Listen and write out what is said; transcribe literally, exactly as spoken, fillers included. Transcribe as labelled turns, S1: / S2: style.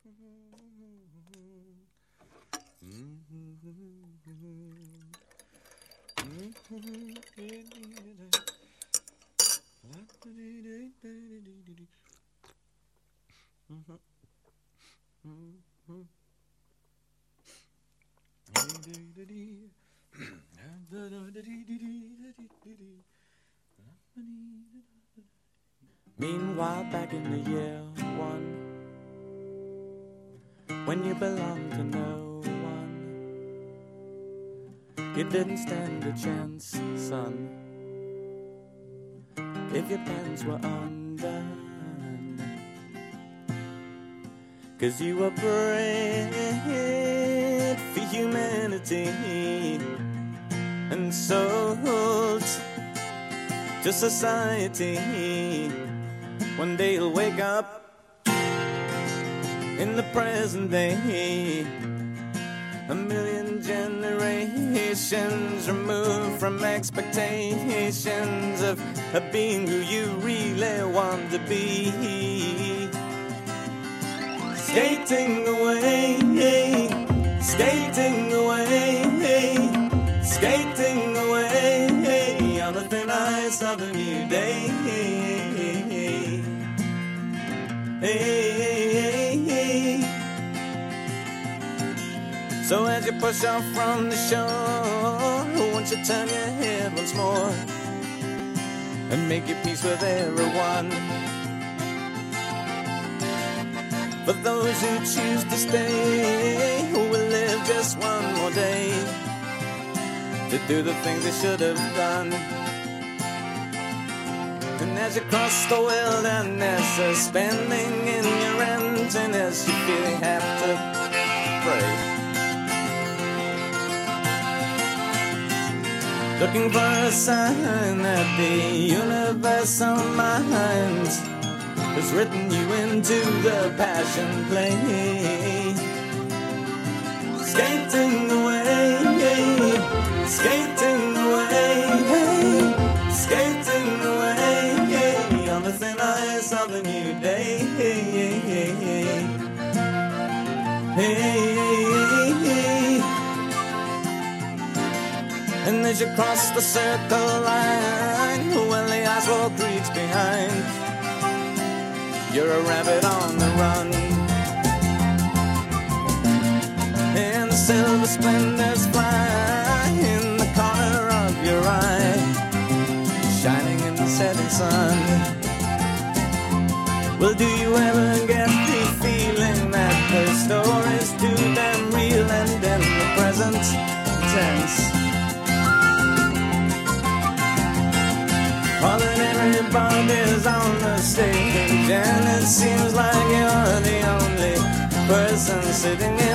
S1: Meanwhile, back in the year one, when you belonged to no one, you didn't stand a chance, son, if your pants were undone. 'Cause you were bred for humanity and sold to society. One day you'll wake up in the present day, a million generations removed from expectations of, of being who you really want to be. Skating away, skating away, skating away on the thin ice of a new day. Hey, hey, hey. So as you push off from the shore, won't you turn your head once more and make your peace with everyone? For those who choose to stay, who will live just one more day to do the things they should have done. And as you cross the wilderness, suspending in your emptiness, you feel you have to pray, looking for a sign that the universal mind has written you into the passion play. Skating away, skating away, skating away on the thin ice of a new day. And as you cross the circle line, well, the asphalt creaks behind, you're a rabbit on the run, and the silver splendors fly in the corner of your eye, shining in the setting sun. Well, do you ever get the feeling that the story's too damn real and in the present tense? All that everybody's on the stage, and it seems like you're the only person sitting in